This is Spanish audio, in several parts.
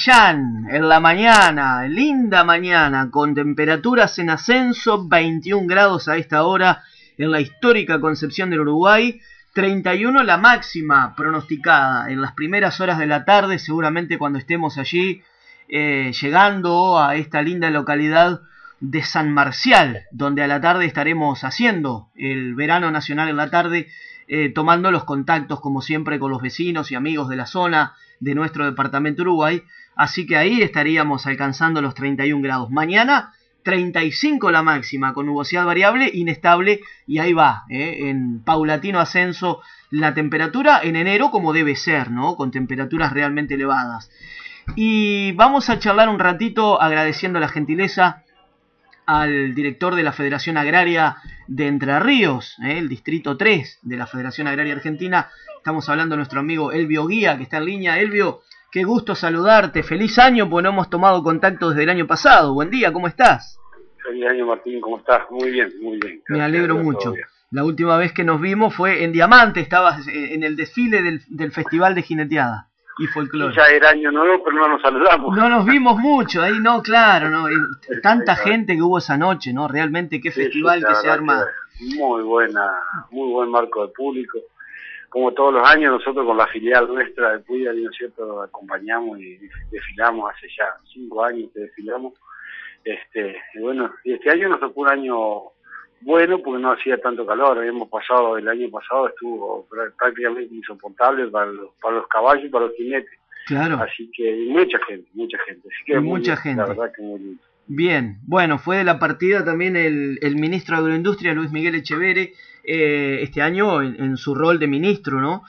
Chillán, en la mañana, linda mañana, con temperaturas en ascenso, 21 grados a esta hora en la histórica Concepción del Uruguay, 31 la máxima pronosticada en las primeras horas de la tarde, seguramente cuando estemos allí llegando a esta linda localidad de San Marcial, donde a la tarde estaremos haciendo el verano nacional en la tarde, tomando los contactos como siempre con los vecinos y amigos de la zona de nuestro departamento Uruguay, así que ahí estaríamos alcanzando los 31 grados. Mañana 35 la máxima, con nubosidad variable, inestable, y ahí va, en paulatino ascenso la temperatura en enero como debe ser, ¿no? Con temperaturas realmente elevadas. Y vamos a charlar un ratito agradeciendo la gentileza al director de la Federación Agraria de Entre Ríos, el Distrito 3 de la Federación Agraria Argentina. Estamos hablando de nuestro amigo Elvio Guía, que está en línea. Elvio, qué gusto saludarte. Feliz año, pues no hemos tomado contacto desde el año pasado. Buen día, ¿cómo estás? Feliz año, Martín, ¿cómo estás? Muy bien, muy bien. Me alegro mucho. La última vez que nos vimos fue en Diamante, estabas en el desfile del Festival de Jineteada y Folclore. Sí, ya era año nuevo, pero no nos saludamos. No nos vimos mucho, ahí no, claro, no, tanta gente que hubo esa noche, ¿no? Realmente qué festival que se arma. Muy buen marco de público. Como todos los años, nosotros con la filial nuestra de Puya, ¿no es cierto?, acompañamos y desfilamos hace ya 5 años que desfilamos. Y bueno, y este año nos tocó un año bueno porque no hacía tanto calor. El año pasado estuvo prácticamente insoportable para los caballos y para los jinetes. Claro. Así que mucha gente. Así que mucha gente. La verdad que muy lindo. Bien, bueno, fue de la partida también el ministro de Agroindustria, Luis Miguel Echeverre, este año en su rol de ministro, ¿no?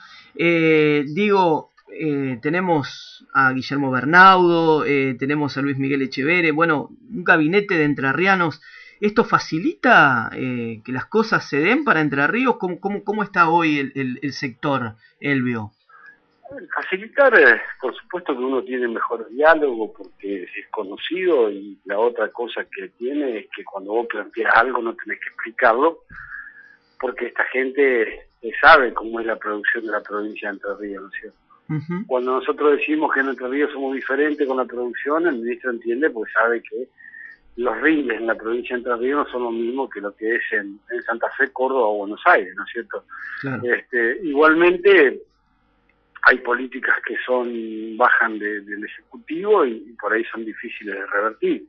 Tenemos a Guillermo Bernaudo, tenemos a Luis Miguel Echeverre, bueno, un gabinete de entrerrianos. ¿Esto facilita que las cosas se den para Entre Ríos? ¿Cómo está hoy el sector, Elvio? Facilitar, por supuesto que uno tiene mejor diálogo porque es conocido, y la otra cosa que tiene es que cuando vos planteas algo no tenés que explicarlo, porque esta gente sabe cómo es la producción de la provincia de Entre Ríos, ¿no es cierto? Uh-huh. Cuando nosotros decimos que en Entre Ríos somos diferentes con la producción, el ministro entiende porque sabe que los rindes en la provincia de Entre Ríos no son lo mismo que lo que es en Santa Fe, Córdoba o Buenos Aires, ¿no es cierto? Claro. Igualmente hay políticas que bajan del Ejecutivo y por ahí son difíciles de revertir.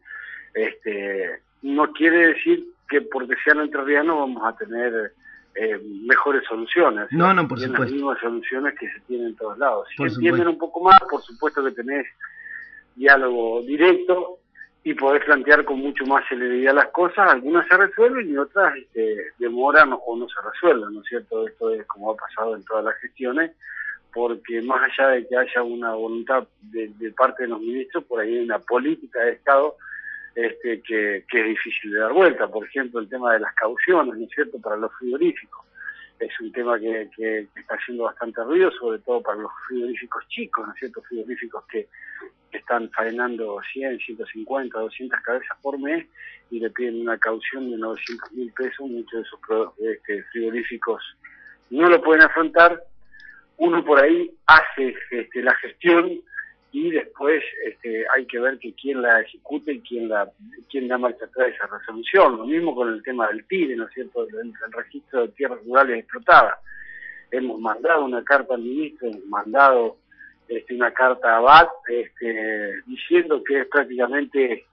No quiere decir que porque sean entrerrianos vamos a tener mejores soluciones. No, por supuesto. Las mismas soluciones que se tienen en todos lados. Si entienden un poco más, por supuesto que tenés diálogo directo y podés plantear con mucho más celeridad las cosas. Algunas se resuelven y otras demoran o no se resuelven, ¿no es cierto? Esto es como ha pasado en todas las gestiones, porque más allá de que haya una voluntad de parte de los ministros, por ahí hay una política de Estado que es difícil de dar vuelta. Por ejemplo, el tema de las cauciones, ¿no es cierto?, para los frigoríficos. Es un tema que está haciendo bastante ruido, sobre todo para los frigoríficos chicos, ¿no es cierto?, frigoríficos que están faenando 100, 150, 200 cabezas por mes y le piden una caución de 900.000 pesos. Muchos de esos frigoríficos no lo pueden afrontar. Uno por ahí hace la gestión y después hay que ver que quién la ejecute y quién da marcha atrás de esa resolución. Lo mismo con el tema del TIRE, ¿no es cierto?, el registro de tierras rurales explotadas. Hemos mandado una carta al ministro, hemos mandado una carta a ABAT diciendo que es prácticamente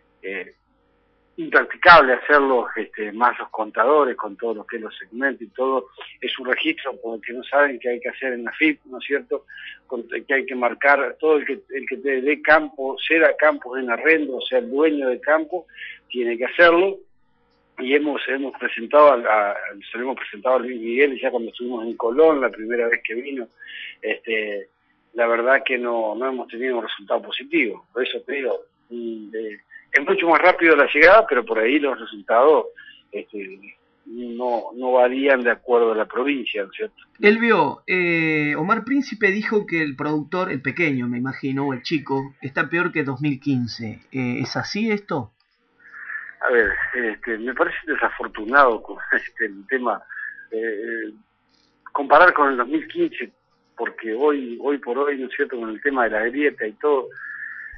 impracticable hacerlo, más los contadores con todo lo que es los segmentos y todo. Es un registro porque no saben qué hay que hacer en la FIP, ¿no es cierto?, que hay que marcar todo el que te dé campo, ceda campos en arrendo, o sea, el dueño del campo tiene que hacerlo. Y hemos presentado se lo hemos presentado a Luis Miguel ya cuando estuvimos en Colón la primera vez que vino. La verdad que no hemos tenido un resultado positivo. Por eso te digo, es mucho más rápido la llegada, pero por ahí los resultados no varían de acuerdo a la provincia, ¿no es cierto? Elvio, Omar Príncipe dijo que el productor, el pequeño me imagino, el chico, está peor que 2015. ¿Es así esto? A ver, me parece desafortunado con el tema, comparar con el 2015, porque hoy por hoy, ¿no es cierto?, con el tema de la grieta y todo,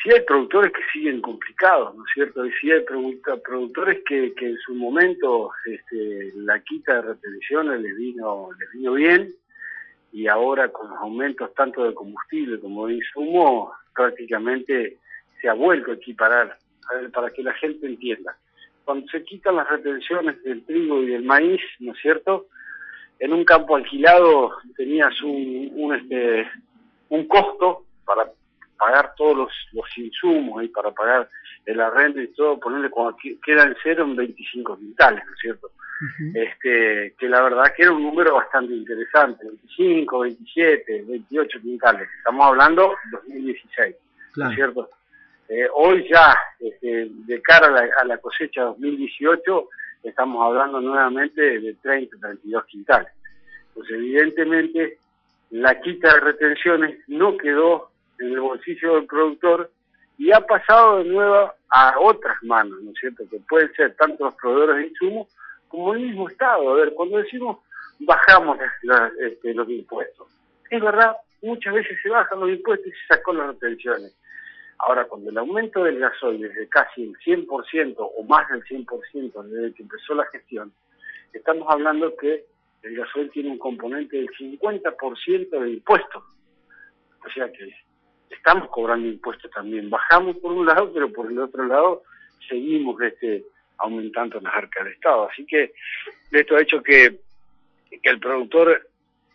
sí hay productores que siguen complicados, ¿no es cierto? Y sí hay productores que en su momento la quita de retenciones les vino bien, y ahora con los aumentos tanto de combustible como de insumo, prácticamente se ha vuelto a equiparar. A ver, para que la gente entienda, cuando se quitan las retenciones del trigo y del maíz, ¿no es cierto?, en un campo alquilado tenías un costo para pagar todos los insumos y para pagar el arrendo y todo, ponerle cuando queda en cero en 25 quintales, ¿no es cierto? Uh-huh. Que la verdad que era un número bastante interesante, 25, 27, 28 quintales, estamos hablando 2016, claro. ¿No es cierto? Hoy ya, de cara a la cosecha 2018, estamos hablando nuevamente de 30, 32 quintales. Pues evidentemente la quita de retenciones no quedó en el bolsillo del productor y ha pasado de nuevo a otras manos, ¿no es cierto?, que pueden ser tanto los proveedores de insumos como el mismo Estado. A ver, cuando decimos bajamos los impuestos, es verdad, muchas veces se bajan los impuestos y se sacó las retenciones. Ahora, cuando el aumento del gasoil es de casi el 100% o más del 100% desde que empezó la gestión, estamos hablando que el gasoil tiene un componente del 50% de impuestos. O sea que estamos cobrando impuestos también. Bajamos por un lado, pero por el otro lado seguimos aumentando las arcas del Estado. Así que esto ha hecho que el productor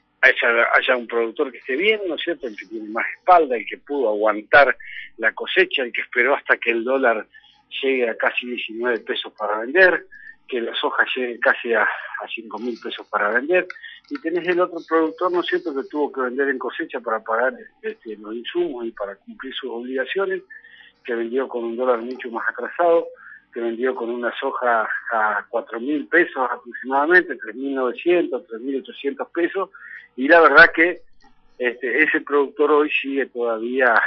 haya un productor que esté bien, ¿no es cierto?, el que tiene más espalda, el que pudo aguantar la cosecha, el que esperó hasta que el dólar llegue a casi 19 pesos para vender, que la soja llegue casi a 5.000 pesos para vender, y tenés el otro productor, ¿no es cierto?, que tuvo que vender en cosecha para pagar los insumos y para cumplir sus obligaciones, que vendió con un dólar mucho más atrasado, que vendió con una soja a 4.000 pesos aproximadamente, 3.900, 3.800 pesos, y la verdad que ese productor hoy sigue todavía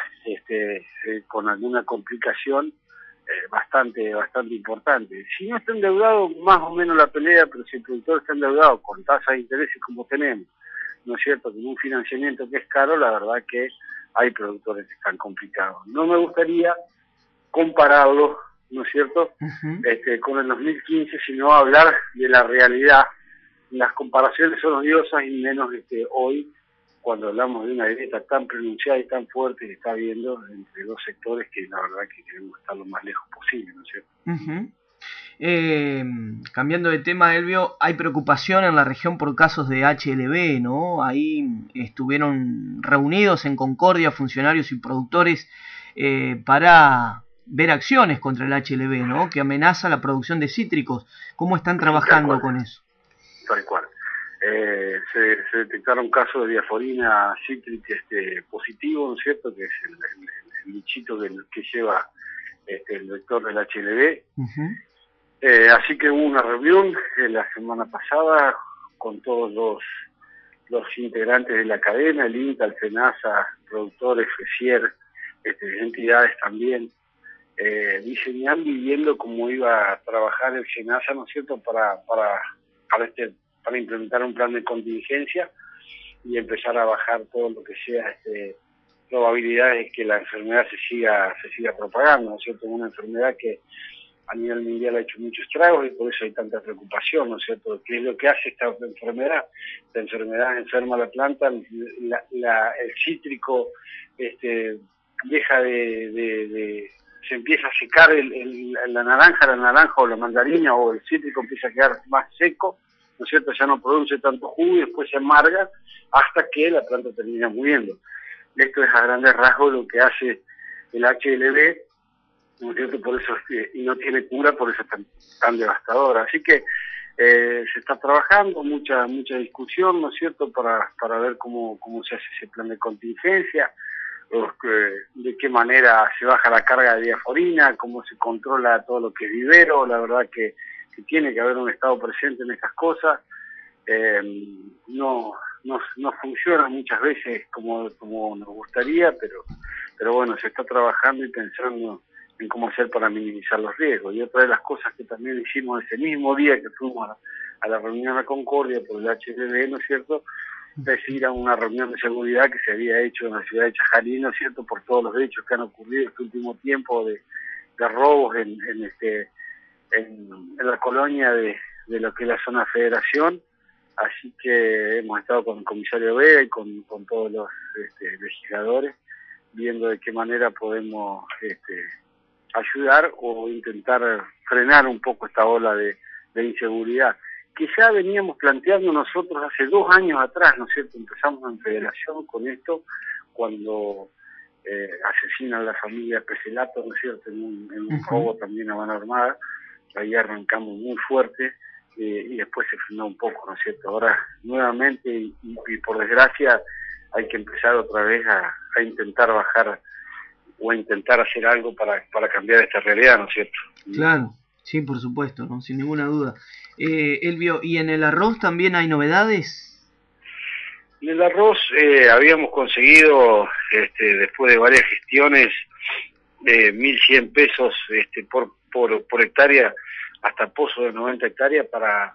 con alguna complicación bastante importante. Si no está endeudado, más o menos la pelea, pero si el productor está endeudado con tasas de intereses como tenemos, ¿no es cierto?, con un financiamiento que es caro, la verdad que hay productores que están complicados. No me gustaría compararlo, ¿no es cierto?, uh-huh, con el 2015, sino hablar de la realidad. Las comparaciones son odiosas y menos hoy, cuando hablamos de una grieta tan pronunciada y tan fuerte que está habiendo entre dos sectores que la verdad que queremos estar lo más lejos posible, ¿no es cierto? Uh-huh. Cambiando de tema, Elvio, hay preocupación en la región por casos de HLB, ¿no? Ahí estuvieron reunidos en Concordia funcionarios y productores para ver acciones contra el HLB, ¿no?, que amenaza la producción de cítricos. ¿Cómo están trabajando con eso? Tal cual. Se detectaron casos de diaforina cítrica positivo, ¿no es cierto?, que es el bichito que lleva el vector del HLB. Uh-huh. Así que hubo una reunión la semana pasada con todos los integrantes de la cadena, el INTA, el FENASA, productores, FESIER, entidades también, diseñando y viendo cómo iba a trabajar el SENASA, ¿no es cierto?, para implementar un plan de contingencia y empezar a bajar todo lo que sea probabilidades de que la enfermedad se siga propagando, ¿no es cierto?, una enfermedad que a nivel mundial ha hecho muchos estragos y por eso hay tanta preocupación, ¿no es cierto?, ¿qué es lo que hace esta enfermedad? La enfermedad enferma la planta, el cítrico deja se empieza a secar la naranja o la mandarina o el cítrico empieza a quedar más seco, ¿no es cierto?, ya no produce tanto jugo y después se amarga hasta que la planta termina muriendo. Esto es a grandes rasgos lo que hace el HLB, ¿no es cierto?, por eso y no tiene cura, por eso es tan devastadora. Así que se está trabajando, mucha discusión, ¿no es cierto?, para ver cómo se hace ese plan de contingencia, de qué manera se baja la carga de diaforina, cómo se controla todo lo que es vivero. La verdad que tiene que haber un Estado presente en estas cosas. No funciona muchas veces como nos gustaría, pero bueno, se está trabajando y pensando en cómo hacer para minimizar los riesgos. Y otra de las cosas que también hicimos ese mismo día que fuimos a la reunión a Concordia por el HLB, ¿no es cierto?, es ir a una reunión de seguridad que se había hecho en la ciudad de Chajarí, ¿no es cierto?, por todos los hechos que han ocurrido este último tiempo de robos en la colonia de lo que es la zona Federación. Así que hemos estado con el comisario Vega y con todos los legisladores, viendo de qué manera podemos ayudar o intentar frenar un poco esta ola de inseguridad, que ya veníamos planteando nosotros hace 2 años atrás, ¿no es cierto? Empezamos en Federación con esto, cuando asesinan a la familia Peselato, ¿no es cierto?, en un robo también a mano armada. Ahí arrancamos muy fuerte y después se frenó un poco, ¿no es cierto? Ahora nuevamente y por desgracia hay que empezar otra vez a intentar bajar o a intentar hacer algo para cambiar esta realidad, ¿no es cierto? Claro, sí, por supuesto, ¿no? Sin ninguna duda. Elvio, ¿y en el arroz también hay novedades? En el arroz habíamos conseguido, después de varias gestiones, 1.100 pesos por hectárea, hasta pozo de 90 hectáreas para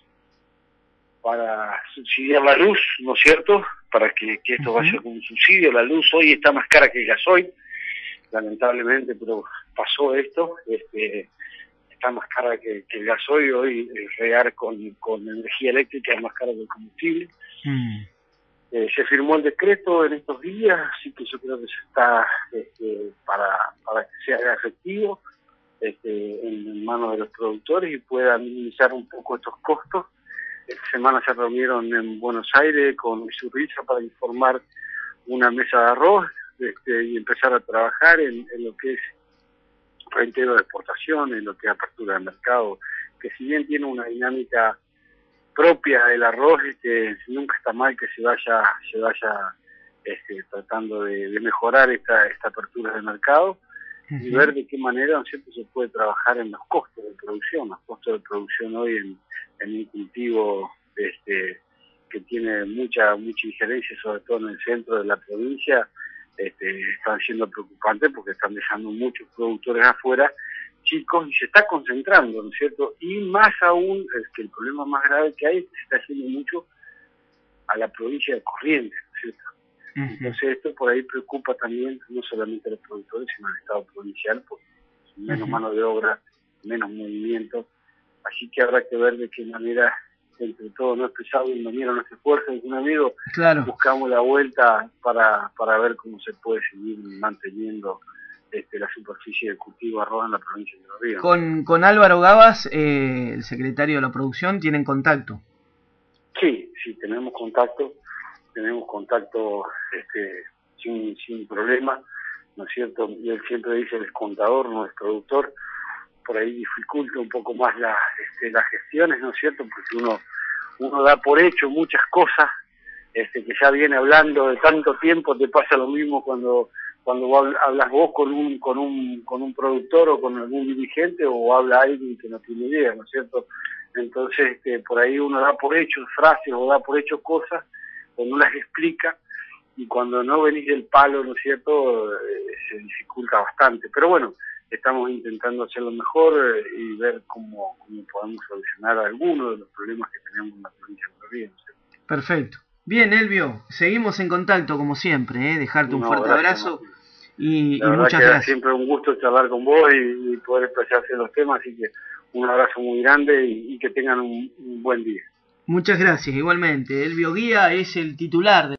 subsidiar la luz, ¿no es cierto?, para que esto vaya como un subsidio. La luz hoy está más cara que el gasoil, lamentablemente, pero pasó esto, está más cara que el gasoil. Hoy regar con energía eléctrica es más caro que el combustible. Se firmó el decreto en estos días, así que yo creo que se está para que sea efectivo en manos de los productores y pueda minimizar un poco estos costos. Esta semana se reunieron en Buenos Aires con Isurriza para informar una mesa de arroz y empezar a trabajar en lo que es reintegro de exportación, en lo que es apertura de mercado, que si bien tiene una dinámica propia del arroz, nunca está mal que se vaya tratando de mejorar esta apertura de mercado y ver de qué manera, ¿no es cierto?, se puede trabajar en los costos de producción. Los costos de producción hoy en un cultivo que tiene mucha injerencia, sobre todo en el centro de la provincia, están siendo preocupantes porque están dejando muchos productores afuera, chicos, y se está concentrando, ¿no es cierto? Y más aún, es que el problema más grave que hay es que se está haciendo mucho a la provincia de Corrientes, ¿no es cierto? Entonces esto por ahí preocupa también no solamente a los productores, sino al Estado provincial, porque menos mano de obra, menos movimiento, así que habrá que ver de qué manera, entre todos nuestros y nos unieron nuestro esfuerzo, un amigo, claro, buscamos la vuelta para ver cómo se puede seguir manteniendo la superficie de cultivo de arroz en la provincia de Entre Ríos. Con Álvaro Gabas, el secretario de la producción, ¿tienen contacto? Sí, tenemos contacto sin problema, ¿no es cierto? Y él siempre dice el contador, no es productor. Por ahí dificulta un poco más las gestiones, ¿no es cierto? Porque uno da por hecho muchas cosas que ya viene hablando de tanto tiempo. Te pasa lo mismo cuando hablas vos con un productor o con algún dirigente, o habla alguien que no tiene idea, ¿no es cierto? Entonces por ahí uno da por hecho frases o da por hecho cosas o no las explica, y cuando no venís del palo, ¿no es cierto?, se dificulta bastante. Pero bueno, estamos intentando hacerlo mejor y ver cómo podemos solucionar algunos de los problemas que tenemos en la provincia de Entre Ríos, ¿no es cierto? Perfecto. Bien, Elvio, seguimos en contacto como siempre, dejarte un fuerte abrazo y muchas gracias. Siempre un gusto charlar con vos y poder expresarse en los temas, así que un abrazo muy grande y que tengan un buen día. Muchas gracias, igualmente. Elvio Guía es el titular de